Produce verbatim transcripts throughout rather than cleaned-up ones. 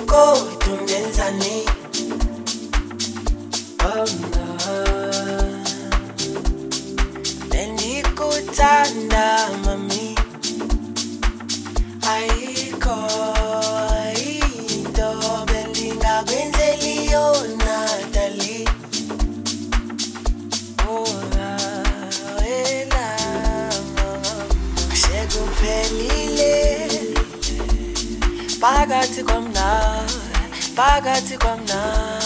kodwa ungenzani? Oh no, bengikuthanda mami, ayikho into bengingakwenzeli yona dali. Oh wena sekuphelile phakathi kwamna, phakathi kwamna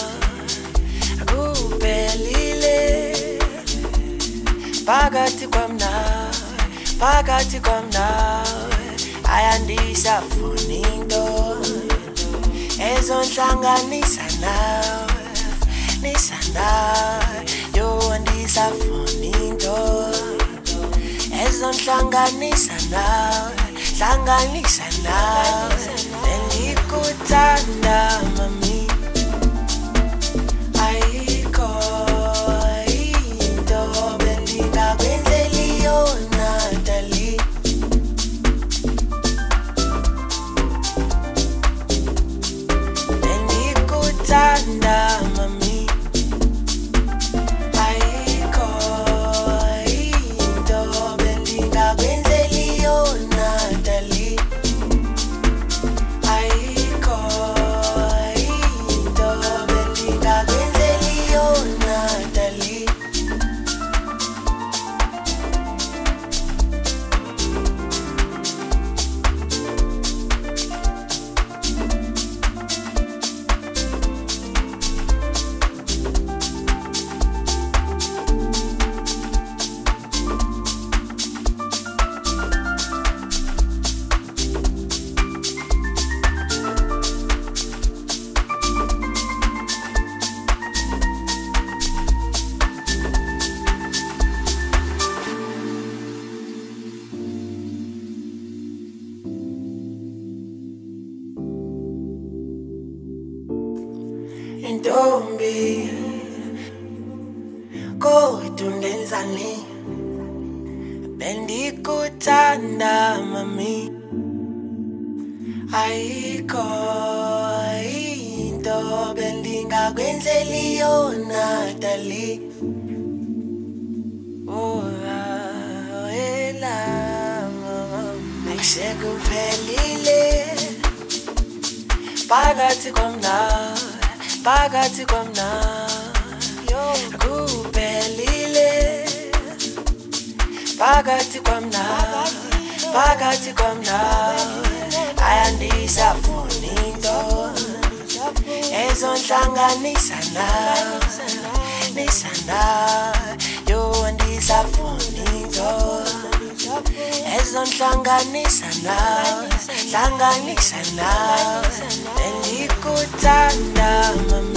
kuphelile, phakathi kwamna, phakathi kwamna ayandisafuna into ezonhlanganisa nawe, nisa nawe, yo andisafuna into ezonhlanganisa nawe, hlanganisa nawe, bengikuthanda mami, ayikho into bengingakwenzeli yona dali. Bengikuthanda mami, ayikho into bengingakwenzeli yona dali. Ayikho into bengingakwenzeli yona dali. Intombi kodwa ungenzani? Bengikuthanda mami, ayikho into bengingakwenzeli yona dali. Oh wena sekuphelile phakathi kwamna, phakathi kwamna kuphelile, phakathi kwamna, phakathi kwamna ayandisafuna into ezonhlanganisa nawe, nisa nawe, yo andisafuna into ezonhlanganisa nawe, hlanganisa nawe, bengikuthanda mami.